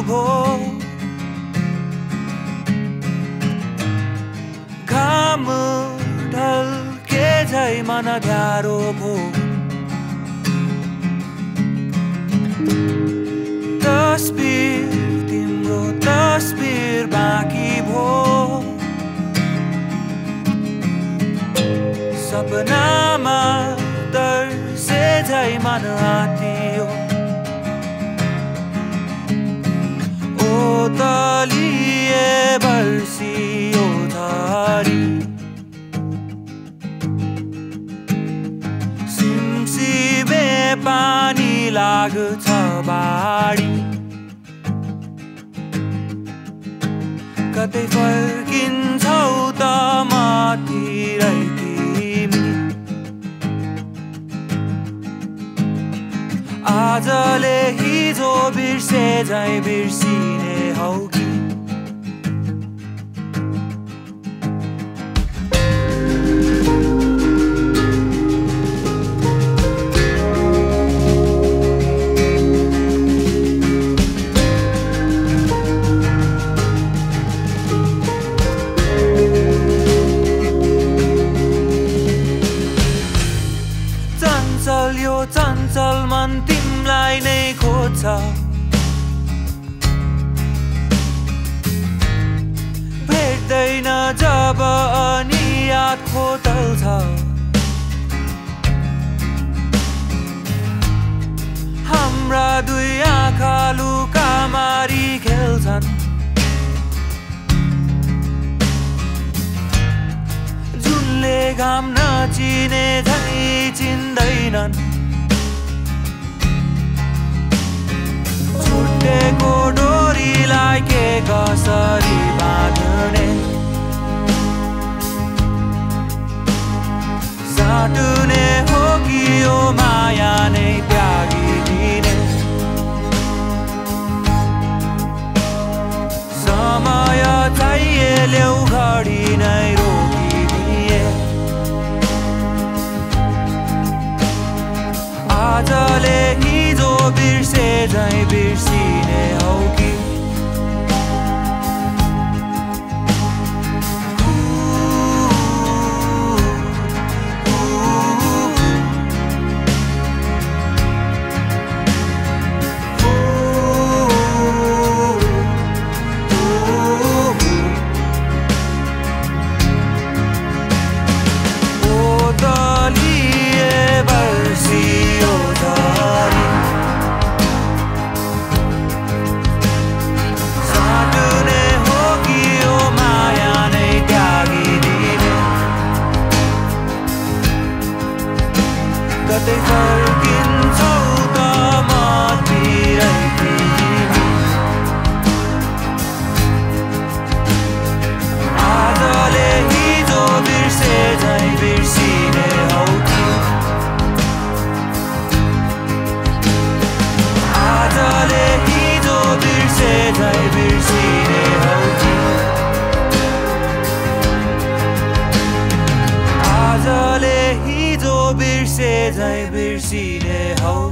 भो घाम ढल्के झै मन ध्यारो भो तस्बिर तिम्रो तस्बिर बाँकी भो सपनामा तर्से झै मन आँटियो ओतलिए बर्सियो झरी सिमसिमे पानी लाग्छ बाढी कतै फर्किन्छौ त मतिरै तिमी आजले हिजो बिर्से झै बिर्सिने हौ कि चञ्चल यो चञ्चल मन तिमलाई नै खोज्छ भेट्दैन जब अनि याद खोतल्छ हाम्रा दुई आँखा लुका मारी खेल्छन् जुनले घाम नचिने झै चिन्दैनन् छुटेको डोरीलाई के कसरी बाँध्ने साटुने हो कि यो माया नै त्यागिदिने समय चाहिए ल्याउ घडी नै रोकिदिए आजले हिजो बिर्से झै बिर्सिने हौ कि कतै फर्किन्छौ त मतिरै तिमी आजले हिजो बिर्से झै बिर्सिने हौ कि आजले हिजो बिर्से झै बिर्सिने हौ कि आजले हिजो बिर्से झै बिर्सिने हौ